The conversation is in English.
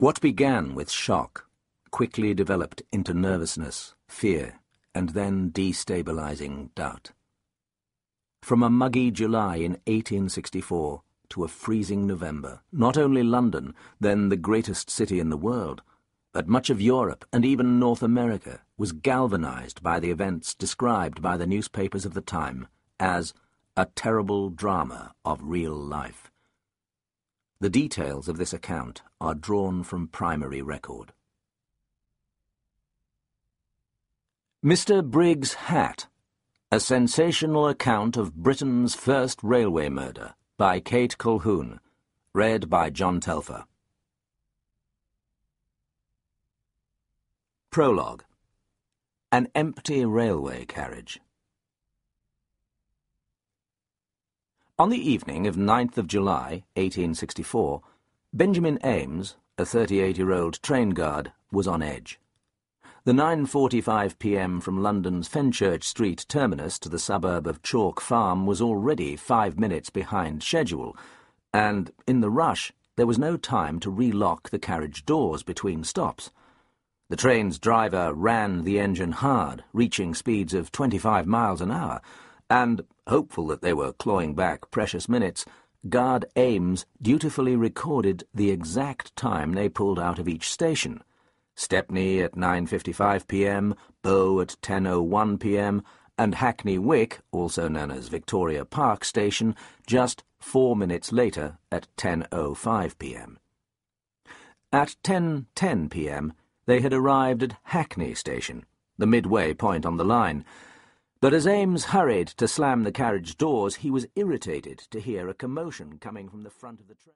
What began with shock quickly developed into nervousness, fear, and then destabilizing doubt. From a muggy July in 1864 to a freezing November, not only London, then the greatest city in the world, but much of Europe and even North America was galvanized by the events described by the newspapers of the time as a terrible drama of real life. The details of this account are drawn from primary record. Mr. Briggs' Hat, a sensational account of Britain's first railway murder, by Kate Colquhoun, read by John Telfer. Prologue. An empty railway carriage. On the evening of 9th of July, 1864, Benjamin Ames, a 38-year-old train guard, was on edge. The 9:45 p.m. from London's Fenchurch Street terminus to the suburb of Chalk Farm was already 5 minutes behind schedule, and, in the rush, there was no time to relock the carriage doors between stops. The train's driver ran the engine hard, reaching speeds of 25 miles an hour, and, hopeful that they were clawing back precious minutes, Guard Ames dutifully recorded the exact time they pulled out of each station. Stepney at 9:55 p.m., Bow at 10:01 p.m., and Hackney Wick, also known as Victoria Park Station, just 4 minutes later at 10:05 p.m. At 10:10 p.m., they had arrived at Hackney Station, the midway point on the line. But as Ames hurried to slam the carriage doors, he was irritated to hear a commotion coming from the front of the train.